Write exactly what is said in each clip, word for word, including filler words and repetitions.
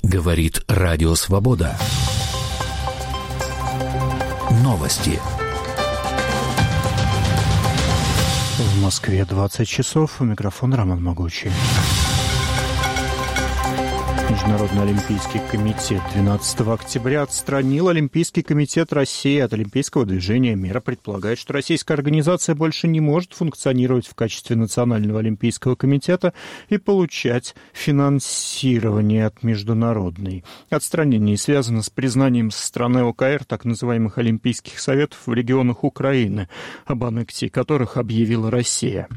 Говорит Радио Свобода. Новости. В Москве двадцать часов. У микрофона Роман Могучий. Международный олимпийский комитет двенадцатого октября отстранил Олимпийский комитет России от олимпийского движения. Мера предполагает, что российская организация больше не может функционировать в качестве Национального олимпийского комитета и получать финансирование от международной. Отстранение связано с признанием со стороны ОКР так называемых Олимпийских советов в регионах Украины, об аннексии которых объявила Россия.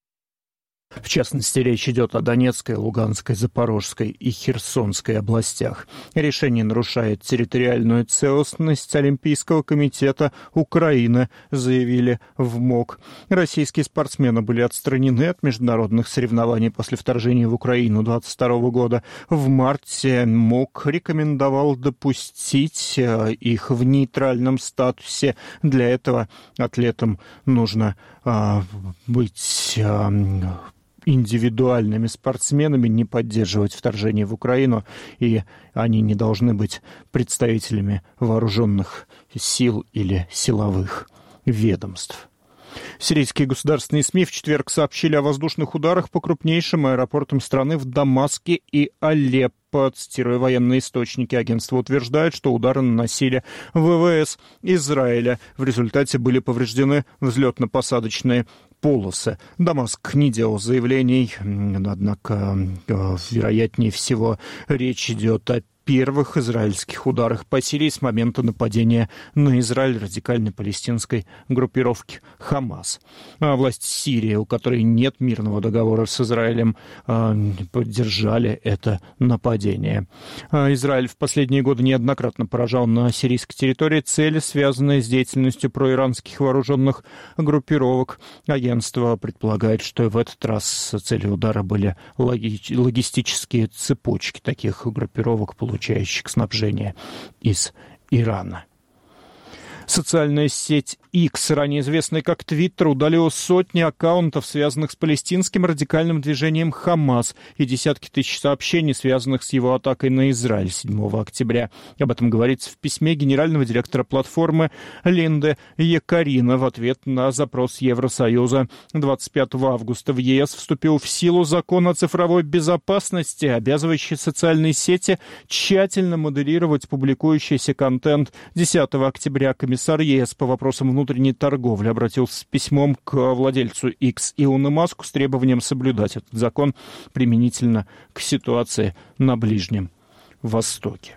В частности, речь идет о Донецкой, Луганской, Запорожской и Херсонской областях. Решение нарушает территориальную целостность Олимпийского комитета Украины, заявили в МОК. Российские спортсмены были отстранены от международных соревнований после вторжения в Украину двадцать второго года. В марте МОК рекомендовал допустить их в нейтральном статусе. Для этого атлетам нужно а, быть... А, индивидуальными спортсменами, не поддерживать вторжение в Украину, и они не должны быть представителями вооруженных сил или силовых ведомств. Сирийские государственные СМИ в четверг сообщили о воздушных ударах по крупнейшим аэропортам страны в Дамаске и Алеппо. Цитируя военные источники, агентство утверждает, что удары наносили ВВС Израиля. В результате были повреждены взлетно-посадочные полосы. Дамаск не делал заявлений, однако, вероятнее всего, речь идет о первых израильских ударах по Сирии с момента нападения на Израиль радикальной палестинской группировки Хамас. А власти Сирии, у которой нет мирного договора с Израилем, поддержали это нападение. Израиль в последние годы неоднократно поражал на сирийской территории цели, связанные с деятельностью проиранских вооруженных группировок. Агентство предполагает, что в этот раз целью удара были логи- логистические цепочки таких группировок, получающих снабжение из Ирана. Социальная сеть X, ранее известная как Twitter, удалила сотни аккаунтов, связанных с палестинским радикальным движением Хамас, и десятки тысяч сообщений, связанных с его атакой на Израиль седьмого октября. Об этом говорится в письме генерального директора платформы Линды Якарина в ответ на запрос Евросоюза. двадцать пятого августа в ЕС вступил в силу закон о цифровой безопасности, обязывающий социальные сети тщательно моделировать публикующийся контент. десятого октября комиссар ЕС по вопросам внутренней торговли обратился с письмом к владельцу X Илону Маску с требованием соблюдать этот закон применительно к ситуации на Ближнем Востоке.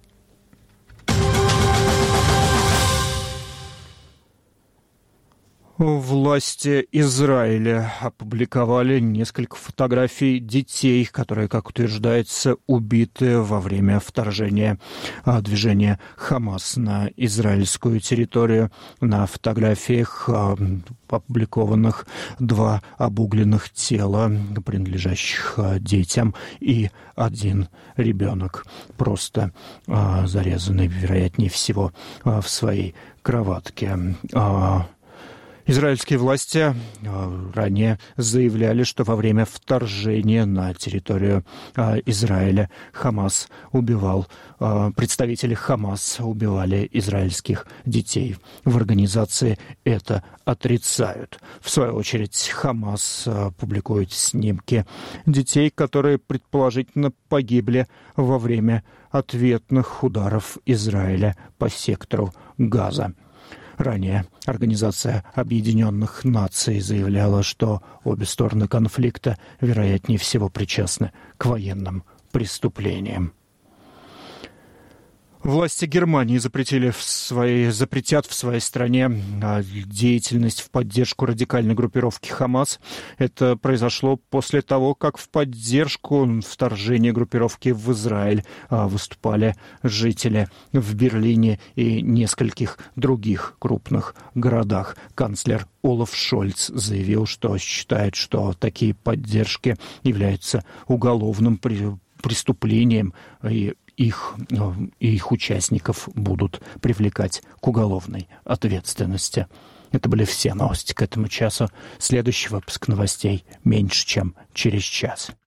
Власти Израиля опубликовали несколько фотографий детей, которые, как утверждается, убиты во время вторжения движения Хамас на израильскую территорию. На фотографиях, опубликованных, два обугленных тела, принадлежащих детям, и один ребенок, просто зарезанный, вероятнее всего, в своей кроватке. Израильские власти ранее заявляли, что во время вторжения на территорию Израиля Хамас убивал, представители Хамас убивали израильских детей. В организации это отрицают. В свою очередь Хамас публикует снимки детей, которые предположительно погибли во время ответных ударов Израиля по сектору Газа. Ранее Организация Объединенных Наций заявляла, что обе стороны конфликта, вероятнее всего, причастны к военным преступлениям. Власти Германии запретили в своей, запретят в своей стране деятельность в поддержку радикальной группировки Хамас. Это произошло после того, как в поддержку вторжения группировки в Израиль выступали жители в Берлине и нескольких других крупных городах. Канцлер Олаф Шольц заявил, что считает, что такие поддержки являются уголовным преступлением, и их, и их участников будут привлекать к уголовной ответственности. Это были все новости к этому часу. Следующий выпуск новостей меньше, чем через час.